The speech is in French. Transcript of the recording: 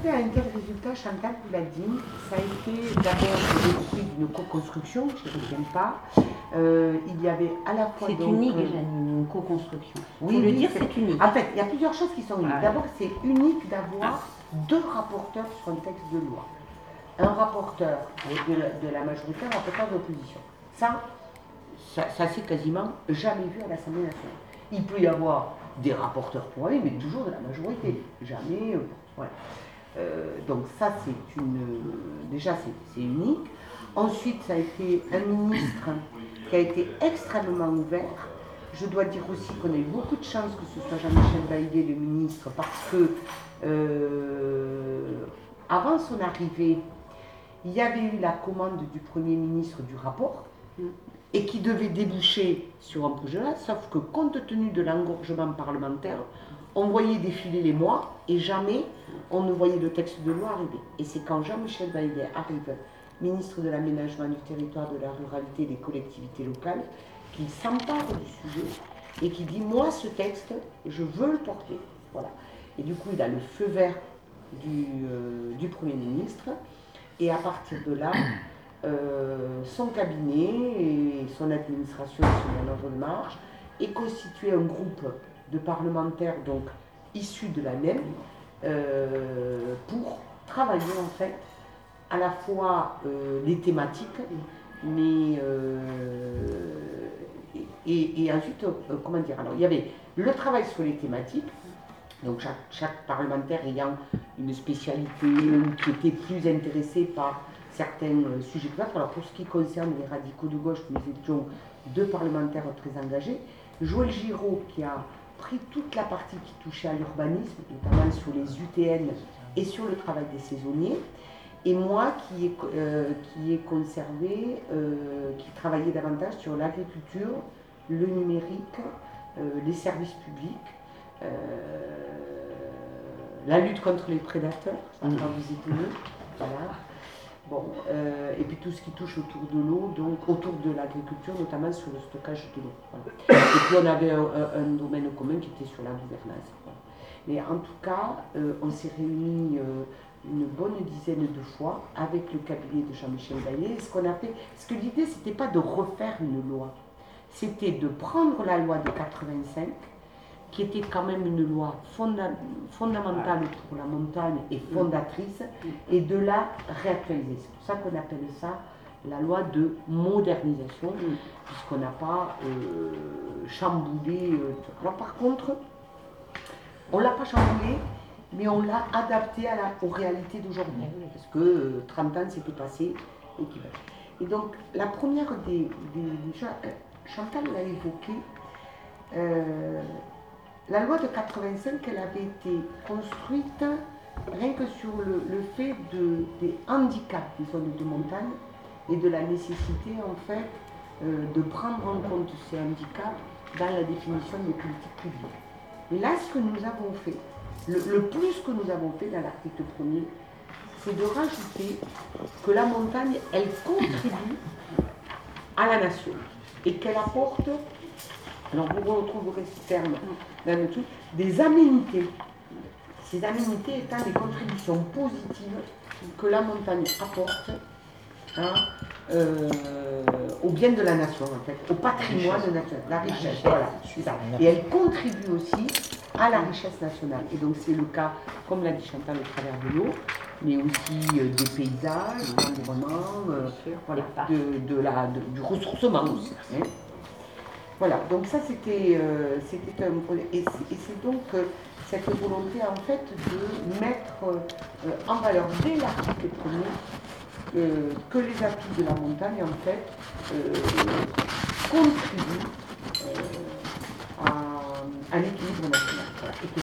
arrivé à un tel résultat, Chantal vous l'a dit, ça a été d'abord le fruit d'une co-construction, je ne reviens pas. Il y avait à la fois... C'est unique, Janine, une co-construction. Oui, le dire, c'est unique. En fait, il y a plusieurs choses qui sont uniques. Ouais. D'abord, c'est unique d'avoir deux rapporteurs sur un texte de loi. Un rapporteur de la majorité, un rapporteur de l'opposition. Ça c'est quasiment jamais vu à l'Assemblée nationale. Il peut y avoir des rapporteurs pour aller, mais toujours de la majorité. Jamais. Voilà. Donc ça, déjà, c'est unique. Ensuite, ça a été un ministre qui a été extrêmement ouvert. Je dois dire aussi qu'on a eu beaucoup de chance que ce soit Jean-Michel Baillet, le ministre, parce que avant son arrivée, il y avait eu la commande du Premier ministre du rapport, et qui devait déboucher sur un projet là, sauf que compte tenu de l'engorgement parlementaire, on voyait défiler les mois et jamais on ne voyait le texte de loi arriver. Et c'est quand Jean-Michel Baillet arrive, ministre de l'Aménagement du Territoire, de la Ruralité et des Collectivités Locales, qu'il s'empare du sujet et qui dit « moi, ce texte, je veux le porter ». Voilà. Et du coup, il a le feu vert du Premier ministre, et à partir de là, son cabinet et son administration sur un ordre de marche est constitué un groupe de parlementaires donc issus de la NEM pour travailler en fait à la fois les thématiques, mais et ensuite comment dire, alors il y avait le travail sur les thématiques, donc chaque parlementaire ayant une spécialité qui était plus intéressé par certains sujets couverts. Alors pour ce qui concerne les radicaux de gauche, nous étions deux parlementaires très engagés. Joël Giraud qui a pris toute la partie qui touchait à l'urbanisme, notamment sur les UTN et sur le travail des saisonniers. Et moi qui ai conservé, qui travaillait davantage sur l'agriculture, le numérique, les services publics, la lutte contre les prédateurs, ça va vous étonner. Voilà. Bon, et puis tout ce qui touche autour de l'eau, donc autour de l'agriculture, notamment sur le stockage de l'eau. Voilà. Et puis on avait un domaine commun qui était sur la gouvernance. Voilà. Mais en tout cas, on s'est réunis une bonne dizaine de fois avec le cabinet de Jean-Michel Baillet. Ce que l'idée, c'était pas de refaire une loi, c'était de prendre la loi de 85, qui était quand même une loi fondamentale pour la montagne et fondatrice, et de la réactualiser. C'est pour ça qu'on appelle ça la loi de modernisation, puisqu'on n'a pas chamboulé. Alors par contre, on ne l'a pas chamboulé, mais on l'a adapté aux réalités d'aujourd'hui, parce que 30 ans s'était passé, et donc la première Chantal l'a évoqué, la loi de 85, elle avait été construite rien que sur le fait des handicaps des zones de montagne et de la nécessité en fait de prendre en compte ces handicaps dans la définition des politiques publiques. Et là, ce que nous avons fait, le plus que nous avons fait dans l'article 1er, c'est de rajouter que la montagne, elle contribue à la nation et qu'elle apporte, alors vous retrouverez ce terme dans le truc, des aménités. Ces aménités étant des contributions positives que la montagne apporte au bien de la nation, en fait, au patrimoine national, la richesse, voilà, c'est ça. Et elle contribue aussi à la richesse nationale. Et donc c'est le cas, comme l'a dit Chantal, au travers de l'eau, mais aussi des paysages, de l'environnement, voilà, du ressourcement aussi. Hein. Voilà, donc ça c'était un projet. Et c'est donc cette volonté en fait de mettre en valeur dès l'article 1er que les atouts de la montagne en fait contribuent à l'équilibre national. Voilà.